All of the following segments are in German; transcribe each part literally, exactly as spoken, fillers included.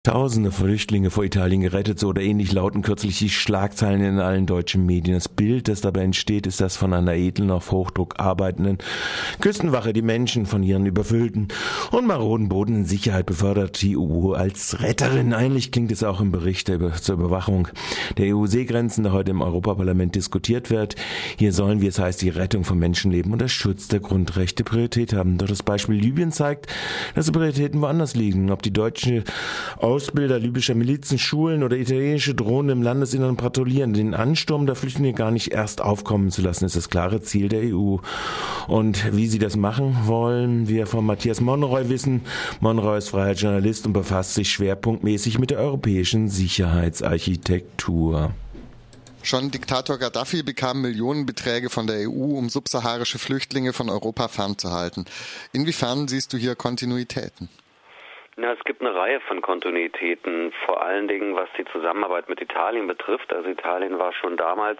Tausende Flüchtlinge vor Italien gerettet, so oder ähnlich lauten kürzlich die Schlagzeilen in allen deutschen Medien. Das Bild, das dabei entsteht, ist das von einer edlen, auf Hochdruck arbeitenden Küstenwache, die Menschen von ihren überfüllten und maroden Booten in Sicherheit befördert, die E U als Retterin. Ähnlich klingt es auch im Bericht der, zur Überwachung der E U-Seegrenzen, der heute im Europaparlament diskutiert wird. Hier sollen, wie es heißt, die Rettung von Menschenleben und der Schutz der Grundrechte Priorität haben. Doch das Beispiel Libyen zeigt, dass die Prioritäten woanders liegen. Ob die deutsche Ausbilder libyscher Milizen schulen oder italienische Drohnen im Landesinneren patrouillieren, den Ansturm der Flüchtlinge gar nicht erst aufkommen zu lassen, ist das klare Ziel der E U. Und wie sie das machen wollen, wir von Matthias Monroy wissen. Monroy ist freier Journalist und befasst sich schwerpunktmäßig mit der europäischen Sicherheitsarchitektur. Schon Diktator Gaddafi bekam Millionenbeträge von der E U, um subsaharische Flüchtlinge von Europa fernzuhalten. Inwiefern siehst du hier Kontinuitäten? Ja, es gibt eine Reihe von Kontinuitäten, vor allen Dingen was die Zusammenarbeit mit Italien betrifft. Also Italien war schon damals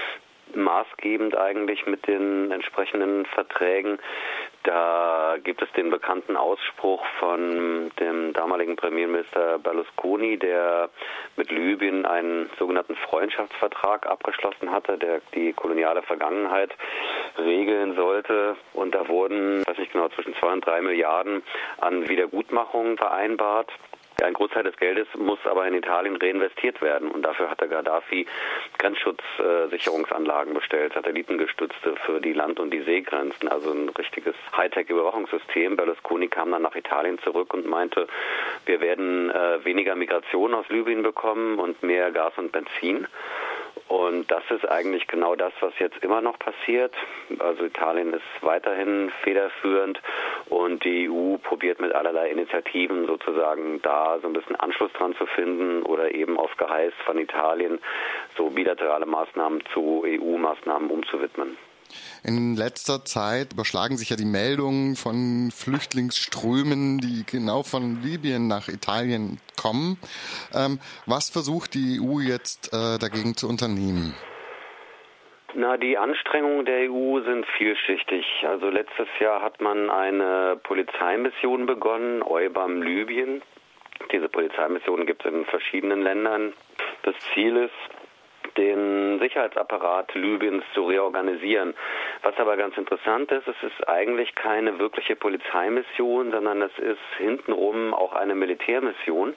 maßgebend eigentlich mit den entsprechenden Verträgen. Da gibt es den bekannten Ausspruch von dem damaligen Premierminister Berlusconi, der mit Libyen einen sogenannten Freundschaftsvertrag abgeschlossen hatte, der die koloniale Vergangenheit regeln sollte. Und da wurden, weiß nicht genau, zwischen zwei und drei Milliarden an Wiedergutmachungen vereinbart. Ein Großteil des Geldes muss aber in Italien reinvestiert werden und dafür hatte Gaddafi Grenzschutzsicherungsanlagen bestellt, satellitengestützte für die Land- und die Seegrenzen, also ein richtiges Hightech-Überwachungssystem. Berlusconi kam dann nach Italien zurück und meinte, wir werden äh, weniger Migration aus Libyen bekommen und mehr Gas und Benzin. Und das ist eigentlich genau das, was jetzt immer noch passiert. Also Italien ist weiterhin federführend und die E U probiert mit allerlei Initiativen sozusagen da so ein bisschen Anschluss dran zu finden oder eben auf Geheiß von Italien so bilaterale Maßnahmen zu E U-Maßnahmen umzuwidmen. In letzter Zeit überschlagen sich ja die Meldungen von Flüchtlingsströmen, die genau von Libyen nach Italien kommen. Ähm, was versucht die E U jetzt äh, dagegen zu unternehmen? Na, die Anstrengungen der E U sind vielschichtig. Also letztes Jahr hat man eine Polizeimission begonnen, EUBAM Libyen. Diese Polizeimissionen gibt es in verschiedenen Ländern. Das Ziel ist, den Sicherheitsapparat Libyens zu reorganisieren. Was aber ganz interessant ist, es ist eigentlich keine wirkliche Polizeimission, sondern es ist hintenrum auch eine Militärmission,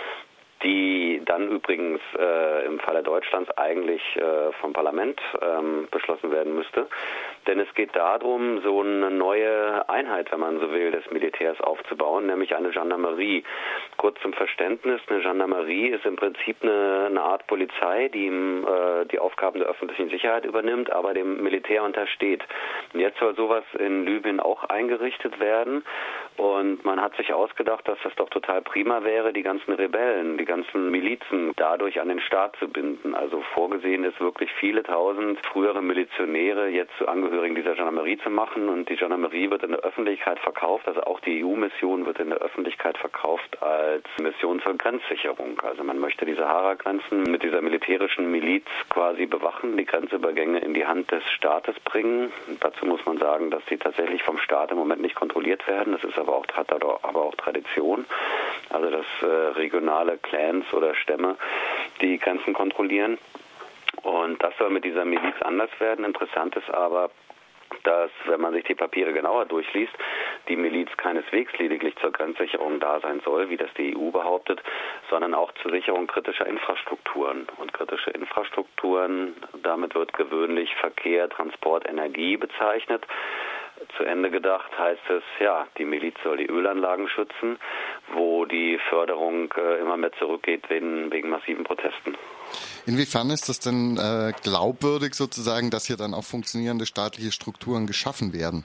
die dann übrigens äh, im Falle Deutschlands eigentlich äh, vom Parlament ähm, beschlossen werden müsste. Denn es geht darum, so eine neue Einheit, wenn man so will, des Militärs aufzubauen, nämlich eine Gendarmerie. Kurz zum Verständnis, eine Gendarmerie ist im Prinzip eine, eine Art Polizei, die ihm, äh, die Aufgaben der öffentlichen Sicherheit übernimmt, aber dem Militär untersteht. Und jetzt soll sowas in Libyen auch eingerichtet werden. Und man hat sich ausgedacht, dass das doch total prima wäre, die ganzen Rebellen, die ganzen Milizen dadurch an den Staat zu binden. Also vorgesehen ist wirklich viele tausend frühere Milizionäre jetzt zu Angehörigen dieser Gendarmerie zu machen. Und die Gendarmerie wird in der Öffentlichkeit verkauft, also auch die E U-Mission wird in der Öffentlichkeit verkauft als Mission zur Grenzsicherung. Also man möchte die Sahara-Grenzen mit dieser militärischen Miliz quasi bewachen, die Grenzübergänge in die Hand des Staates bringen. Und dazu muss man sagen, dass die tatsächlich vom Staat im Moment nicht kontrolliert werden. Das ist aber auch, hat aber auch Tradition. Also dass äh, regionale Clans oder Stämme die Grenzen kontrollieren. Und das soll mit dieser Miliz anders werden. Interessant ist aber, dass, wenn man sich die Papiere genauer durchliest, die Miliz keineswegs lediglich zur Grenzsicherung da sein soll, wie das die E U behauptet, sondern auch zur Sicherung kritischer Infrastrukturen. Und kritische Infrastrukturen, damit wird gewöhnlich Verkehr, Transport, Energie bezeichnet. Zu Ende gedacht heißt es, ja, die Miliz soll die Ölanlagen schützen, wo die Förderung äh, immer mehr zurückgeht wegen, wegen massiven Protesten. Inwiefern ist das denn äh, glaubwürdig sozusagen, dass hier dann auch funktionierende staatliche Strukturen geschaffen werden?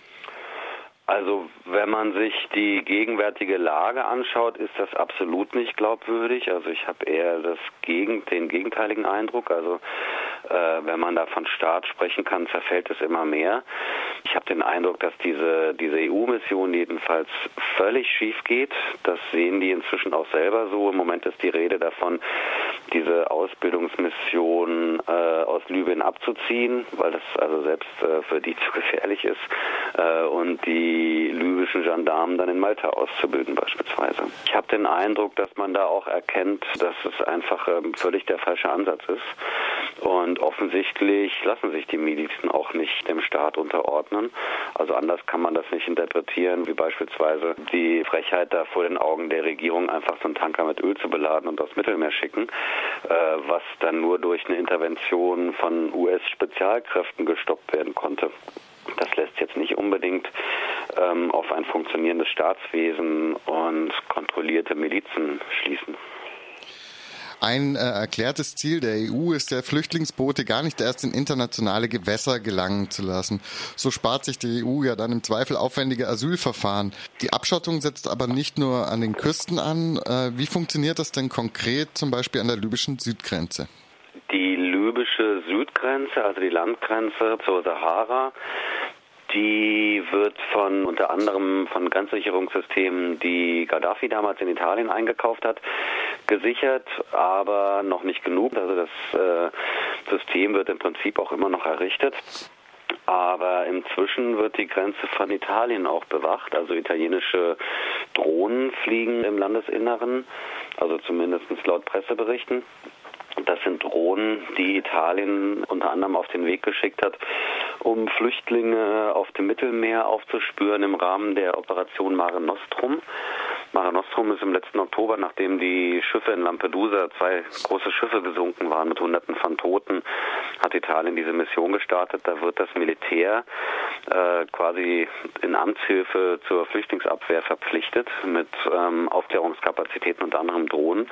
Also wenn man sich die gegenwärtige Lage anschaut, ist das absolut nicht glaubwürdig. Also ich habe eher das Gegen, den gegenteiligen Eindruck. Also äh, wenn man da von Staat sprechen kann, zerfällt es immer mehr. Ich habe den Eindruck, dass diese, diese E U-Mission jedenfalls völlig schief geht. Das sehen die inzwischen auch selber so. Im Moment ist die Rede davon, diese Ausbildungsmission äh, aus Libyen abzuziehen, weil das also selbst äh, für die zu gefährlich ist. Äh, und die die libyschen Gendarmen dann in Malta auszubilden beispielsweise. Ich habe den Eindruck, dass man da auch erkennt, dass es einfach ähm, völlig der falsche Ansatz ist. Und offensichtlich lassen sich die Milizen auch nicht dem Staat unterordnen. Also anders kann man das nicht interpretieren, wie beispielsweise die Frechheit, da vor den Augen der Regierung einfach so einen Tanker mit Öl zu beladen und aufs Mittelmeer schicken, äh, was dann nur durch eine Intervention von U S-Spezialkräften gestoppt werden konnte. Das lässt jetzt nicht unbedingt ähm, auf ein funktionierendes Staatswesen und kontrollierte Milizen schließen. Ein äh, erklärtes Ziel der E U ist, der Flüchtlingsboote gar nicht erst in internationale Gewässer gelangen zu lassen. So spart sich die E U ja dann im Zweifel aufwendige Asylverfahren. Die Abschottung setzt aber nicht nur an den Küsten an. Äh, wie funktioniert das denn konkret zum Beispiel an der libyschen Südgrenze? Die libysche Südgrenze, also die Landgrenze zur Sahara, die wird von unter anderem von Grenzsicherungssystemen, die Gaddafi damals in Italien eingekauft hat, gesichert, aber noch nicht genug. Also das äh, System wird im Prinzip auch immer noch errichtet. Aber inzwischen wird die Grenze von Italien auch bewacht. Also italienische Drohnen fliegen im Landesinneren, also zumindest laut Presseberichten. Das sind Drohnen, die Italien unter anderem auf den Weg geschickt hat, um Flüchtlinge auf dem Mittelmeer aufzuspüren im Rahmen der Operation Mare Nostrum. Mare Nostrum ist im letzten Oktober, nachdem die Schiffe in Lampedusa, zwei große Schiffe gesunken waren mit Hunderten von Toten, hat Italien diese Mission gestartet. Da wird das Militär äh, quasi in Amtshilfe zur Flüchtlingsabwehr verpflichtet mit ähm, Aufklärungskapazitäten, unter anderem Drohnen.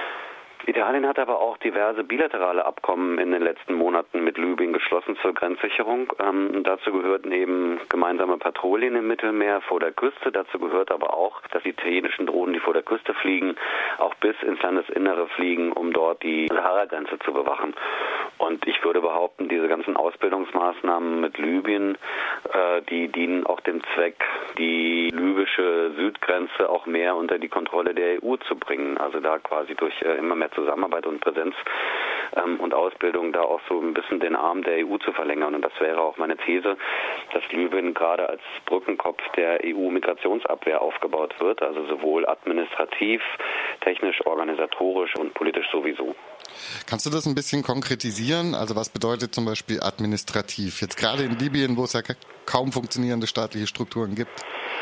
Italien hat aber auch diverse bilaterale Abkommen in den letzten Monaten mit Libyen geschlossen zur Grenzsicherung. Ähm, dazu gehörten eben gemeinsame Patrouillen im Mittelmeer vor der Küste. Dazu gehört aber auch, dass die italienischen Drohnen, die vor der Küste fliegen, auch bis ins Landesinnere fliegen, um dort die Sahara-Grenze zu bewachen. Und ich würde behaupten, diese ganzen Ausbildungsmaßnahmen mit Libyen, äh, die dienen auch dem Zweck, die libysche Südgrenze auch mehr unter die Kontrolle der E U zu bringen. Also da quasi durch äh, immer mehr Zusammenarbeit und Präsenz ähm, und Ausbildung da auch so ein bisschen den Arm der E U zu verlängern. Und das wäre auch meine These, dass Libyen gerade als Brückenkopf der E U-Migrationsabwehr aufgebaut wird, also sowohl administrativ, technisch, organisatorisch und politisch sowieso. Kannst du das ein bisschen konkretisieren? Also was bedeutet zum Beispiel administrativ? Jetzt gerade in Libyen, wo es ja kaum funktionierende staatliche Strukturen gibt.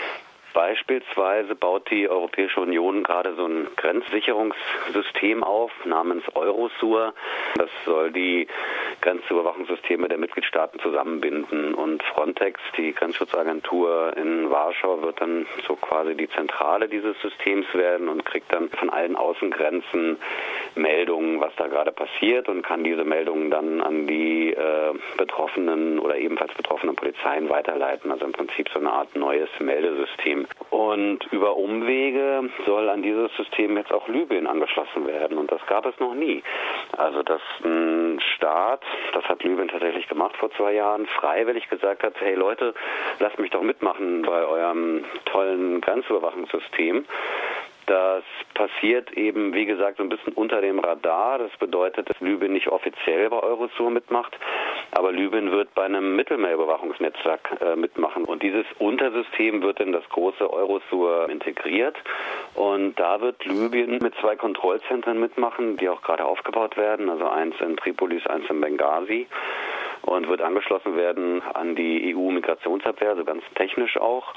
Beispielsweise baut die Europäische Union gerade so ein Grenzsicherungssystem auf namens Eurosur. Das soll die Grenzüberwachungssysteme der Mitgliedstaaten zusammenbinden. Und Frontex, die Grenzschutzagentur in Warschau, wird dann so quasi die Zentrale dieses Systems werden und kriegt dann von allen Außengrenzen Meldungen, was da gerade passiert, und kann diese Meldungen dann an die äh, betroffenen oder ebenfalls betroffenen Polizeien weiterleiten. Also im Prinzip so eine Art neues Meldesystem. Und über Umwege soll an dieses System jetzt auch Libyen angeschlossen werden. Und das gab es noch nie. Also dass ein Staat, das hat Libyen tatsächlich gemacht vor zwei Jahren, freiwillig gesagt hat, hey Leute, lasst mich doch mitmachen bei eurem tollen Grenzüberwachungssystem. Das passiert eben, wie gesagt, so ein bisschen unter dem Radar. Das bedeutet, dass Libyen nicht offiziell bei Eurosur mitmacht, aber Libyen wird bei einem Mittelmeerüberwachungsnetzwerk äh, mitmachen. Und dieses Untersystem wird in das große Eurosur integriert. Und da wird Libyen mit zwei Kontrollzentren mitmachen, die auch gerade aufgebaut werden. Also eins in Tripolis, eins in Benghazi. Und wird angeschlossen werden an die E U-Migrationsabwehr, also ganz technisch auch.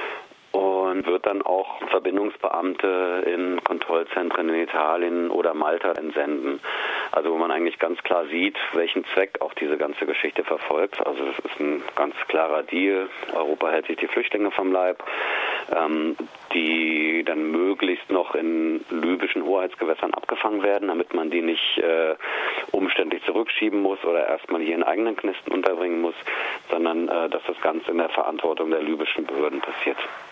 Und wird dann auch Verbindungsbeamte in Kontrollzentren in Italien oder Malta entsenden. Also wo man eigentlich ganz klar sieht, welchen Zweck auch diese ganze Geschichte verfolgt. Also das ist ein ganz klarer Deal. Europa hält sich die Flüchtlinge vom Leib, ähm, die dann möglichst noch in libyschen Hoheitsgewässern abgefangen werden, damit man die nicht äh, umständlich zurückschieben muss oder erstmal hier in eigenen Knisten unterbringen muss, sondern äh, dass das Ganze in der Verantwortung der libyschen Behörden passiert.